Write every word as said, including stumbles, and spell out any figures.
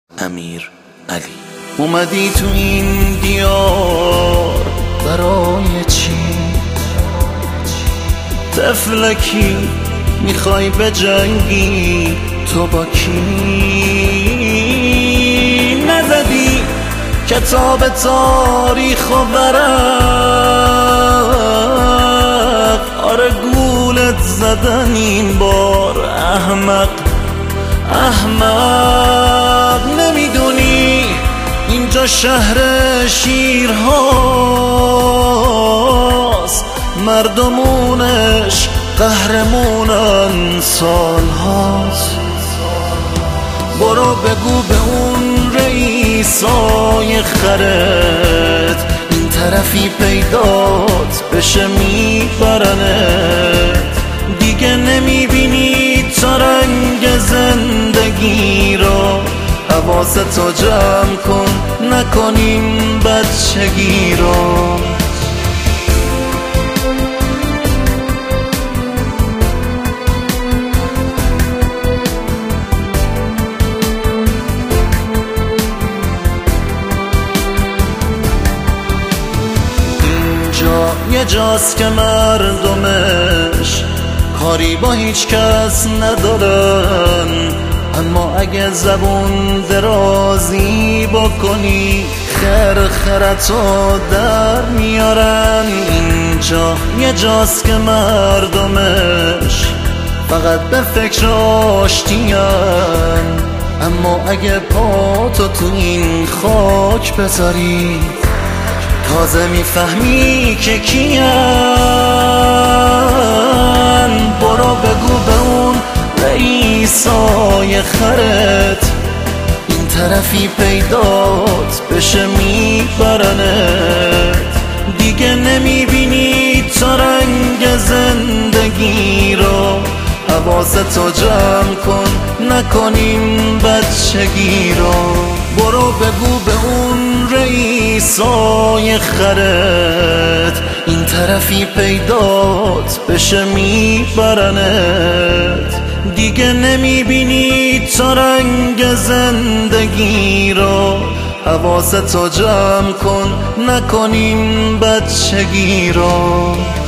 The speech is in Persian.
امیر علی. اومدی تو این دیار برای چی؟ طفلکی میخوای بجنگی تو با کی؟ نزدی کتاب تاریخ و ورق، آره گولت زدن این بار احمق احمق. نمیدونی اینجا شهر شیرهاست، مردمونش قهرمونن سالهاست. برو بگو به اون رئیسای خرت این طرفی پیدات بشه میبرنت. دیگه نمیبینی تا رنگ زندگی رو، حواستو جمع کن نکنیم بچگی رو. اینجا یه جاست که مردمش کاری با هیچ کس ندارن، اما اگه زبون درازی بکنی خرخرتو در میارن. اینجا یه جاست که مردمش فقط به فکر آشتیان، اما اگه پاتو تو این خاک بذاری تازه میفهمی که کیان. برو بگو به اون رئیسای خرت این طرفی پیدات بشه میبرنت. دیگه نمیبینی تا رنگ زندگی رو، حواستو جمع کن نکنیم بچگی رو. برو بگو به اون رئیسای خرت این طرفی پیدات بشه میبرنت. دیگه نمیبینی تا رنگ زندگی رو، حواستو جمع کن نکنیم بچگی رو.